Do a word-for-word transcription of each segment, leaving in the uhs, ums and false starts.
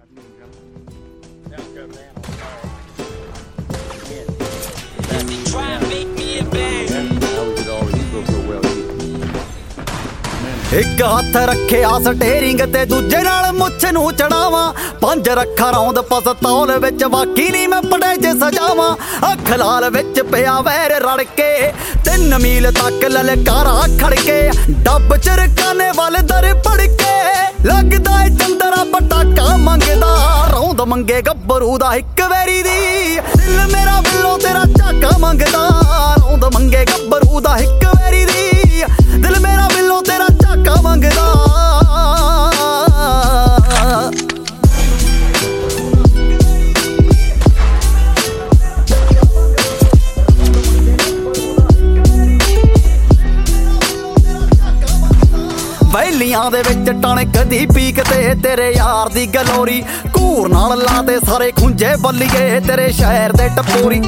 ਇੱਕ ਹੱਥ ਰੱਖਿਆ ਸਟੇਰਿੰਗ ਤੇ ਦੂਜੇ ਨਾਲ ਮੁੱਛ ਨੂੰ ਚੜਾਵਾਂ, ਪੰਜ ਰੱਖਾਂ ਰੌਂਦ ਪਸਤੌਲ ਵਿੱਚ ਬਾਕੀ ਨਹੀਂ ਮੈਂ ਪੜੇ ਚ ਸਜਾਵਾਂ। ਅੱਖ ਲਾਲ ਵਿੱਚ ਪਿਆ ਵੈਰ ਰੜ ਕੇ, ਤਿੰਨ ਮੀਲ ਤੱਕ ਲਲਕਾਰਾ ਖੜਕੇ, ਡੱਬ ਚਰਕਾਨੇ ਵੱਲ ਦਰ ਪੜ ਕੇ, ਲੱਗਦਾ ਏ ਚੰਦਰਾ ਪਟਾਕਾ ਮੰਗਦਾ, ਰੌਂਦ ਮੰਗੇ ਗੱਭਰੂ ਦਾ ਇੱਕ ਵੈਰੀ ਦੀ, ਦਿਲ ਮੇਰਾ ਬਿੱਲੋ ਤੇਰਾ ਝਾਕਾ ਮੰਗਦਾ, ਰੌਂਦ ਮੰਗੇ ਗੱਭਰੂ ਦਾ ਇੱਕ ਵੈਰੀ ਦੀ, ਦਿਲ ਮੇਰਾ ਬਿੱਲੋ ਤੇਰਾ ਝਾਕਾ ਮੰਗਦਾ। ਵੈਲੀਆਂ ਦੇ ਵਿੱਚ ਟਣਕ ਦੀ ਪੀਕ ਤੇ ਤੇਰੇ ਯਾਰ ਦੀ ਗਲੋਰੀ, ਘੂਰ ਨਾਲ ਲਾ ਤੇ ਸਾਰੇ ਖੁੰਝੇ ਬੱਲੀਏ ਤੇਰੇ ਸ਼ਹਿਰ ਦੇ ਟਪੋਰੀ।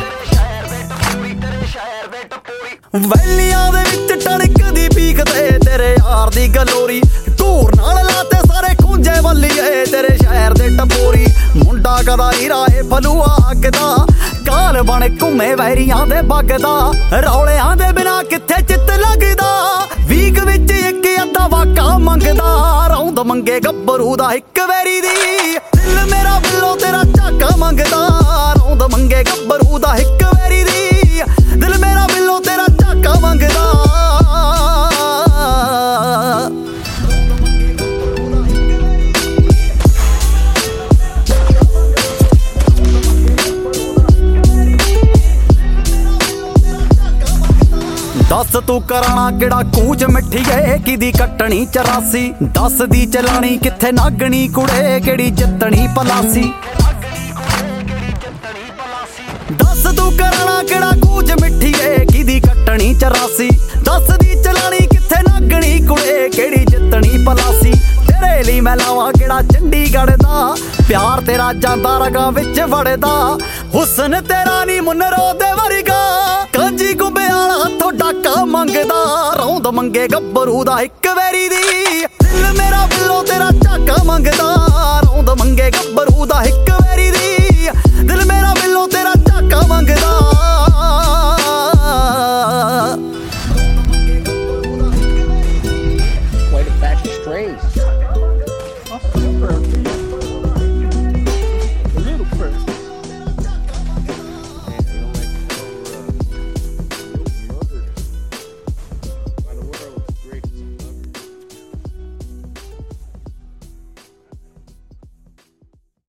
ਵੈਲੀਆਂ ਦੇ ਵਿੱਚ ਟਣਕ ਦੀ ਪੀਕ ਤੇ ਤੇਰੇ ਯਾਰ ਦੀ ਗਲੋਰੀ, ਘੂਰ ਨਾਲ ਲਾ ਤੇ ਸਾਰੇ ਖੁੰਝੇ ਬੱਲੀਏ ਤੇਰੇ ਸ਼ਹਿਰ ਦੇ ਟਪੋਰੀ। ਮੁੰਡਾ ਕਦਾ ਹੀਰਾ ਏ ਫਲੂਆ ਅੱਗਦਾ, ਕਾਲ ਬਣ ਘੁੰਮੇ ਵੈਰੀਆਂ ਦੇ ਬੱਗਦਾ, ਰੌਲਿਆਂ ਦੇ ਬਿਨਾ ਕਿੱਥੇ ਚਿੱਤ ਲੱਗਦਾ, ਵੀਕ ਵਿੱਚ ਇੱਕ ਅੱਧਾ ਵਾਕਾ ਮੰਗਦਾ, ਰੌਂਦ ਮੰਗੇ ਗੱਭਰੂ ਦਾ ਇੱਕ ਵੈਰੀ ਦੀ, ਦਿਲ ਮੇਰਾ ਬਿੱਲੋ ਤੇਰਾ ਝਾਕਾ ਮੰਗਦਾ, ਰੌਂਦ ਮੰਗੇ ਗੱਭਰੂ ਦਾ ਇੱਕ ਵੈਰੀ ਦੀ, ਦਿਲ ਮੇਰਾ ਬਿੱਲੋ ਤੇਰਾ ਝਾਕਾ ਮੰਗਦਾ। ਦੱਸ ਤੂੰ ਕਰਾਣਾ ਕਿਹੜਾ ਕੂਚ ਮਿੱਠੀਏ, ਕਿਦੀ ਕੱਟਣੀ ਚਰਾਸੀ, ਦੱਸ ਦੀ ਚਲਾਣੀ ਕਿੱਥੇ ਨਾਗਣੀ ਕੁੜੇ, ਕਿਹੜੀ ਜਿੱਤਣੀ ਪਲਾਸੀ। ਦੱਸ ਤੂੰ ਕਰਾਣਾ ਕਿਹੜਾ ਕੂਚ ਮਿੱਠੀਏ, ਕਿਦੀ ਕੱਟਣੀ ਚਰਾਸੀ, ਦੱਸ ਦੀ ਚਲਾਣੀ ਕਿੱਥੇ ਨਾਗਣੀ ਕੁੜੇ, ਕਿਹੜੀ ਜਿੱਤਣੀ ਪਲਾਸੀ। ਤੇਰੇ ਲਈ ਮੈਂ ਲਾਵਾਂ ਕਿਹੜਾ ਚੰਡੀਗੜ੍ਹ ਦਾ, ਪਿਆਰ ਤੇਰਾ ਜਾਂਦਾ ਰਗਾਂ ਵਿੱਚ ਵੜਦਾ, ਹੁਸਨ ਤੇਰਾ ਨੀ ਮੁਨਰੋ ਦੇ ਵਰਗਾ, ਕਾਂਜੀ ਗੁੰਬਿਆਲਾ ਹੱਥੋਂ ਡਾਕਾ ਮੰਗਦਾ, ਰੌਂਦ ਮੰਗੇ ਗੱਭਰੂ ਦਾ ਇੱਕ ਵੈਰੀ ਦੀ, ਦਿਲ ਮੇਰਾ ਬਿੱਲੋ ਤੇਰਾ ਝਾਕਾ ਮੰਗਦਾ,